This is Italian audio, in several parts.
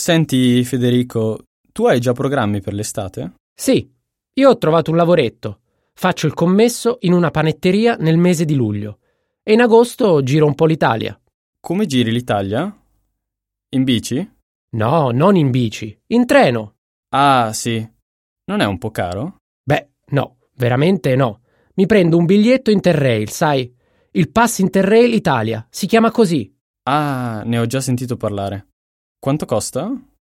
Senti, Federico, tu hai già programmi per l'estate? Sì, io ho trovato un lavoretto. Faccio il commesso in una panetteria nel mese di luglio e in agosto giro un po' l'Italia. Come giri l'Italia? In bici? No, non in bici, in treno. Ah, sì. Non è un po' caro? Beh, no, veramente no. Mi prendo un biglietto Interrail, sai? Il Pass Interrail Italia, si chiama così. Ah, ne ho già sentito parlare. Quanto costa?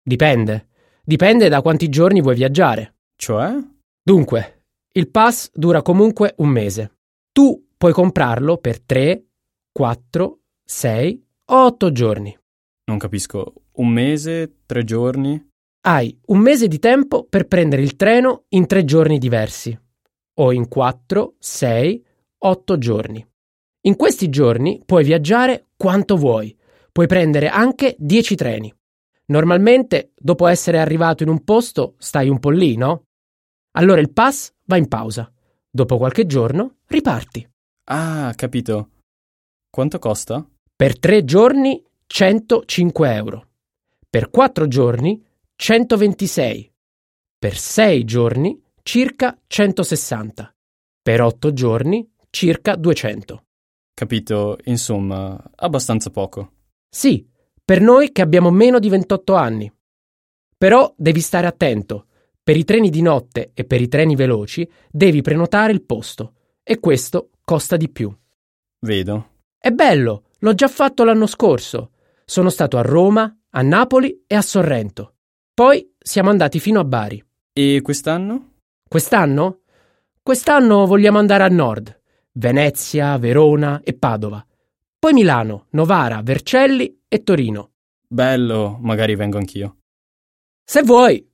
Dipende da quanti giorni vuoi viaggiare. Cioè? Dunque, il pass dura comunque un mese. Tu puoi comprarlo per 3, 4, 6 o 8 giorni. Non capisco. Un mese? 3 giorni? Hai un mese di tempo per prendere il treno in 3 giorni diversi, o in 4, 6, 8 giorni. In questi giorni puoi viaggiare quanto vuoi. Puoi prendere anche 10 treni. Normalmente, dopo essere arrivato in un posto, stai un po' lì, no? Allora il pass va in pausa. Dopo qualche giorno riparti. Ah, capito. Quanto costa? Per 3 giorni 105 euro. Per 4 giorni 126. Per 6 giorni circa 160. Per 8 giorni circa 200. Capito, insomma, abbastanza poco. Sì, per noi che abbiamo meno di 28 anni. Però devi stare attento. Per i treni di notte e per i treni veloci devi prenotare il posto. E questo costa di più. Vedo. È bello, l'ho già fatto l'anno scorso. Sono stato a Roma, a Napoli e a Sorrento. Poi siamo andati fino a Bari. E quest'anno? Quest'anno? Quest'anno vogliamo andare a nord. Venezia, Verona e Padova. Poi Milano, Novara, Vercelli e Torino. Bello, magari vengo anch'io. Se vuoi.